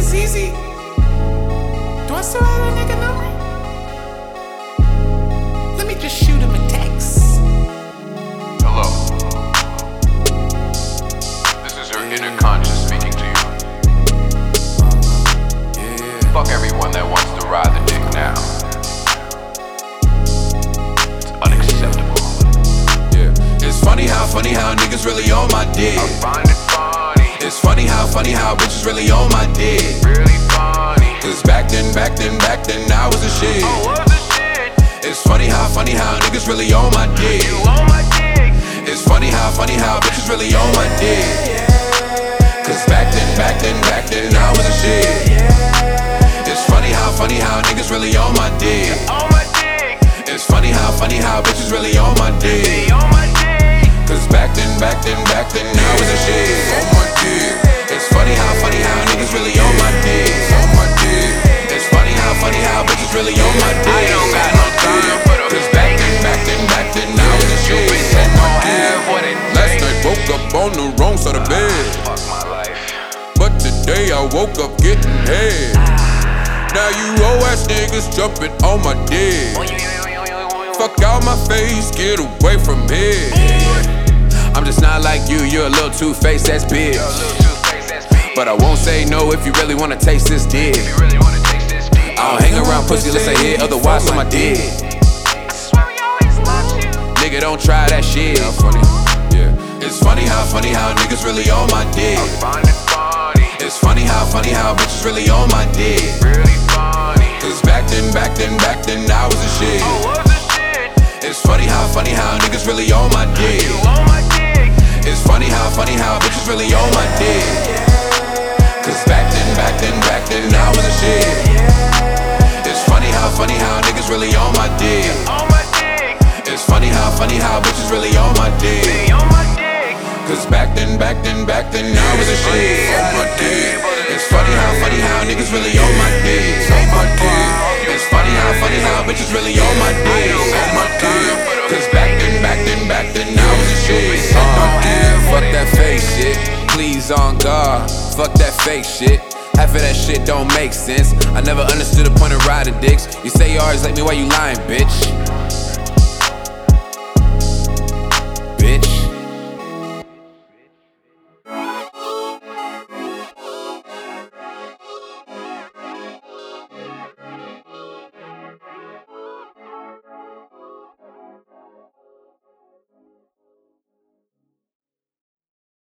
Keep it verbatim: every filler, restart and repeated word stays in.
Z Z. Do I still have that nigga number? Let me just shoot him a text. Hello. This is your inner conscious speaking to you. Yeah, yeah. Fuck everyone that wants to ride the dick now. It's unacceptable. Yeah. It's funny how, funny how niggas really on my dick. I find it funny. It's funny how, funny how bitches really on my dick. Really funny. Cause back then, back then, back then, I was a shit. I was a shit. It's funny how, funny how niggas really on my dick. You on my dick. It's funny how, funny how bitches really on my dick. Cause back then, back then, back then, I was a shit. It's funny how, funny how niggas really on my dick. On my dick. It's funny how, funny how bitches really on my dick. They on my dick. Cause back then, back then, back then, I was a shit. On my dick. It's funny how, funny how niggas really on my dick. On my dick. It's funny how, funny how bitches really on my dick. I don't got no time for the Cause back then, back then, back then, I was a shit. On my dick. Last night woke up on the wrong side of bed. Fuck my life. But today I woke up getting head. Now you old ass niggas jumping on my dick. Fuck out my face, get away from here. I'm just not like you, you're a little two-faced ass bitch. But I won't say no if you really wanna taste this dick. I don't hang around pussy unless I hit otherwise on my dick. Nigga, don't try that shit. Yeah, funny. Yeah. It's funny how, funny how niggas really on my dick. It's funny how, funny how bitches really on my dick. Cause back then, back then, back then, I was a shit. It's funny how, funny how niggas really on my dick. It's funny how, funny how bitches really on my dick. Cause back then, back then, back then, I was a shit. It's funny how, funny how niggas really on my dick. It's funny how, funny how bitches really on my dick. Cause back then, back then, back then, I was a shit. On my dick. It's funny how, funny how niggas really on my dick. On my dick. It's funny how, funny how bitches really on my dick. On my dick. Cause back then, back then, back then, I was a shit. On my dick. Fuck that fake shit, please on God. Fuck that fake shit, half of that shit don't make sense. I never understood the point of riding dicks. You say you always like me, why you lying, bitch?